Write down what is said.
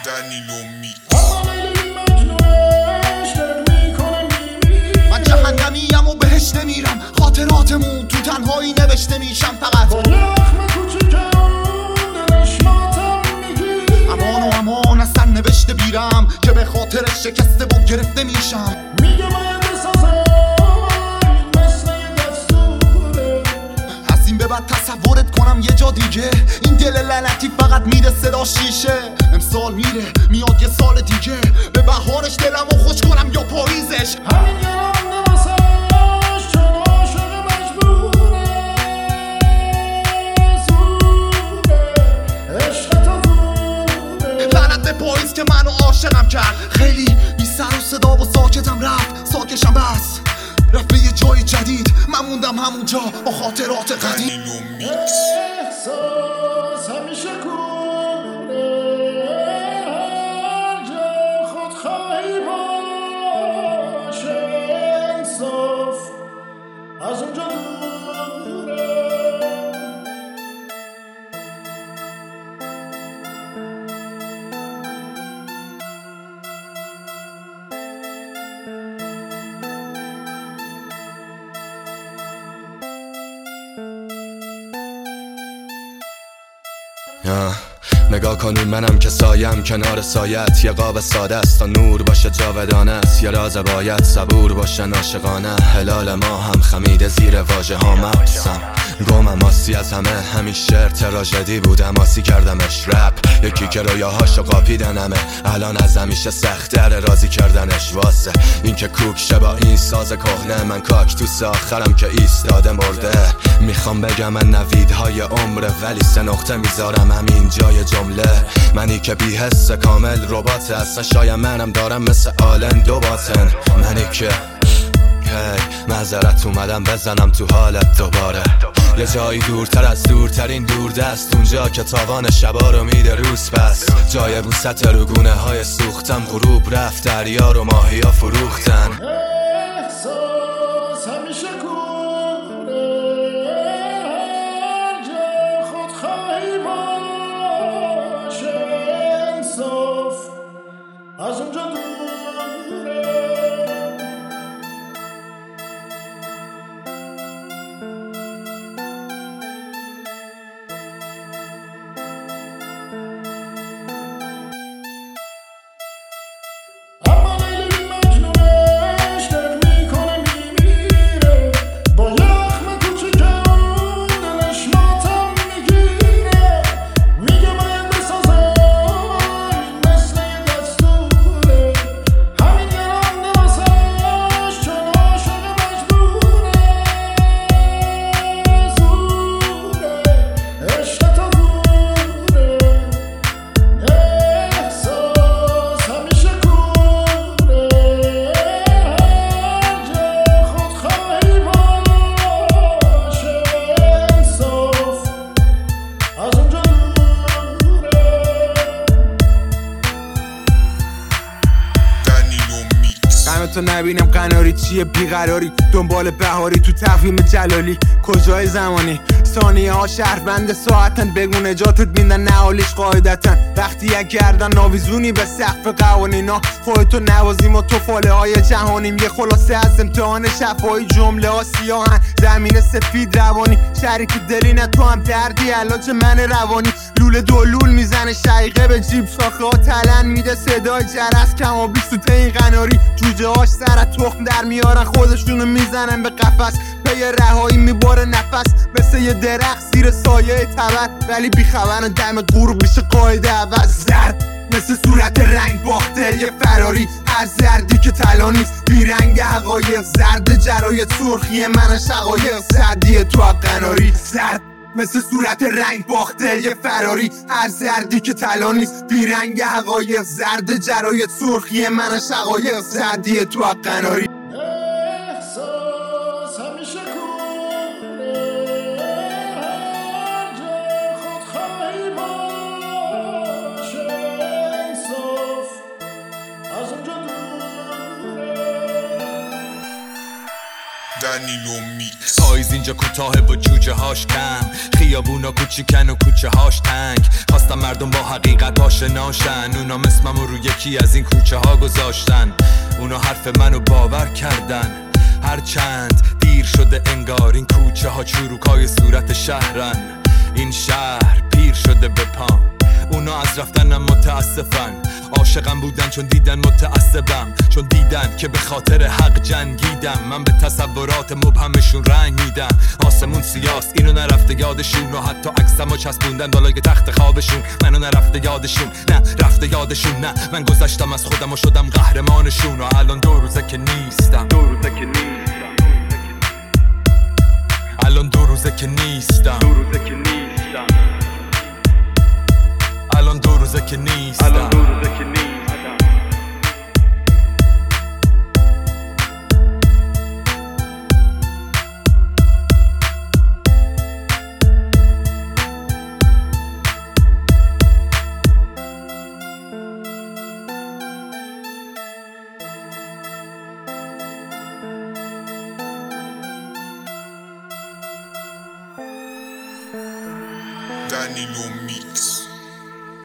من جهنمیم و بهش نمیرم، خاطراتمون تو تنهایی نوشته میشم فقط با یخم کوچیکم دلش ماتم میگی. امان و امان از سر نوشته بیرم که به خاطر شکسته و گرفته میشم. میگه باید بسازم مثل یه دستوره، از این به بعد تصورت کنم یه جا دیگه. این دل لعنتی فقط میره صدا شیشه. امسال میره میاد یه سال دیگه، به بهارش دلمو خوش کنم یا پاییزش. همین یه رنده واسش چون عاشق مجبوره، زوره عشق تا زوره. لعنت به پاییز که منو عاشقم کرد، خیلی بی سر و صدا و ساکتم رفت، ساکشم بس رفت به یه جای جدید، من موندم همونجا با خاطرات قدیم. احساس همیشه کوره، هر جا خودخواهی باشه، انصاف از اونجا دوره. نگاه کنی منم که سایم کنار سایت، یه قاب ساده است تا نور باشه جاودانه است. یه راز باید صبور باشه عاشقانه، هلال ما هم خمیده زیر واژه ها مبسم. گمم آسی از همین شعر تراژدی بودم، آسی کردمش رپ. یکی که رویاهاشو قاپیدنمه، الان از همیشه سخت‌تر راضی کردنش. واسه این که کوک شه با این ساز کهنه، من کاکتوس آخرم که ایستاده مرده. میخوام بگم من نویدهای عمره، ولی 3 نقطه میذارم همین جای جمله. منی که بی حس کامل ربات هستن، شاید منم دارم مثل آلن 2 باطن. منی که معذرت اومدم بزنم تو حالت دوباره، یه جایی دورتر از دورترین دوردست، اونجا که تاوان شبا رو میده روز پس. جای بوست روگونه های سوختم، غروب رفت دریا رو ماهی ها فروختن. احساس همیشه کوره، هر جا خودخواهی باشه، انصاف از اونجا دوره. تو نبینم قناری چیه بیقراری، دنبال بهاری تو تقویم جلالی. کجای زمانی ثانیه ها شهروند ساعتن، بگو نجاتت میدن نهالیش قاعدتن. وقتی یک گردن ناویزونی به سقف قوانینا، خودتو نوازیم و تو فاله های جهانیم. یه خلاصه از امتحان شفایی، جمله ها سیاهن زمین سفید روانی. شریک دلی نه تو هم دردی، علاج من روانی. لوله دولول میزنه شقیقه به جیب، شاخه ها تلن میده صدای جرس. کم و بیست تو این قناری، جوجه هاش سر تخم در میارن، خودشونو میزنن به قفس. پی رهایی میباره نفس، مثل یه درخت زیر سایه تبر، ولی بیخبرن دم غروب میشه قاعده عوض. زرد مثل صورت رنگ باخته یه فراری، هر زردی که طلا نیست بیرنگ حقایق. زرد جرای سرخی من شقایق، زردی تو قناری. زرد مثل صورت رنگ باخته یه فراری، هر زردی که طلا نیست بیرنگ حقایق. زرد جرای سرخی من شقایق، زردی تو قناری. احساس همیشه کوره، هر جا خودخواهی باشه، انصاف از اونجا دوره. دنیلو میکس. پاییز اینجا کوتاه و جوجه هاش کم، خیابونا کوچیکن و کوچه هاش تنگ. خواستم مردم با حقیقت آشناشن، اونا اسممو رو یکی از این کوچه ها گذاشتن. اونا حرف منو باور کردن، هرچند دیر شده انگار. این کوچه ها چروکای صورت شهرن، این شهر پیر شده به پام. اونا از رفتنم متاسفن، عاشقم بودن چون دیدن متعصبم، چون دیدن که به خاطر حق جنگیدم. من به تصورات مبهمشون رنگ میدم. آسمون سیاست اینو نرفته یادشون، و حتی عکسمو چسبوندن بالای تخت خوابشون. منو نرفته یادشون، نه رفته یادشون، نه من گذشتم از خودم و شدم قهرمانشون. و الان 2 روزه که نیستم، الان 2 روزه که نیستم، الان 2 روزه که نیستم. دنیلو میکس.